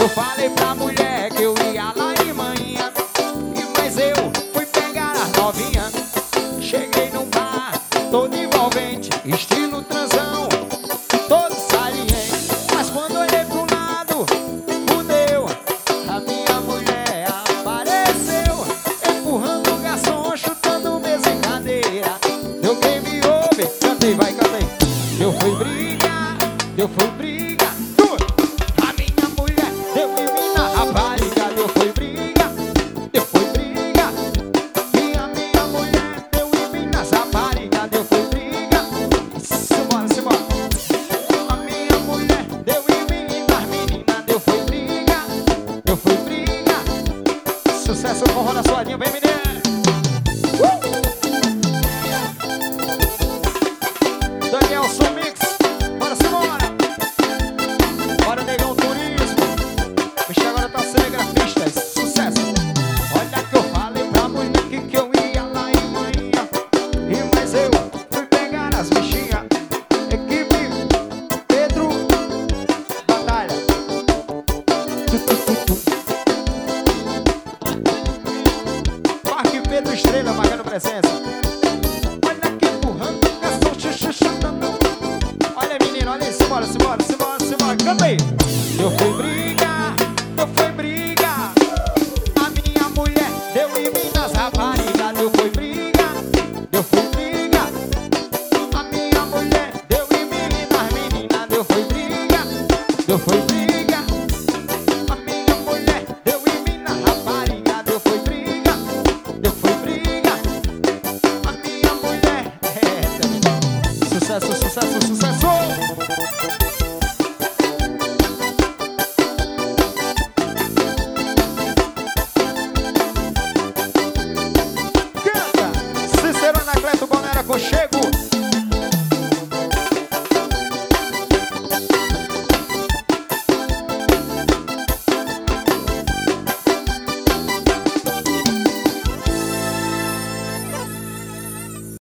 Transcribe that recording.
Eu falei pra mulher que eu ia lá em manhã, mas eu fui pegar as novinhas. Cheguei num bar, todo envolvente, estilo transão, todo saliente. Mas quando olhei pro lado, fudeu, a minha mulher apareceu, empurrando o garçom, chutando mesa e cadeira. Deu quem me ouve, cantei, vai, cantei. Deu foi briga, deu foi briga. A minha mulher deu em mim na rapariga. Deu foi briga, deu foi briga. E a minha mulher deu em mim nas raparigas. Deu foi briga. Simbora, simbora. A minha mulher deu em mim nas meninas. Deu foi briga, deu foi briga. Sucesso com Roda Suadinho, vem menino. Daniel Sumix, bora, simbora. Bora, negão turismo. Vixe, agora tá sendo grafistas. Sucesso. Olha que eu falei pra mulher que eu ia lá em manhã, mas eu fui pegar as bichinhas. Equipe Pedro Batalha. Parque Pedro Estrela marcando presença. Olha que empurrando o garçom, chutando. Olha menino, olha aí, simbora, simbora, simbora, simbora. Canta aí. Deu foi briga, deu foi briga. A minha mulher deu em mim nas raparigas. Deu foi briga, deu foi briga. A minha mulher deu em mim nas meninas. Deu foi briga, deu foi briga. A minha mulher deu em mim na rapariga. Deu foi briga, deu foi briga. A minha mulher sucesso, sucesso, sucesso. Canta Cícero Anacleto, Bonera, Conchego.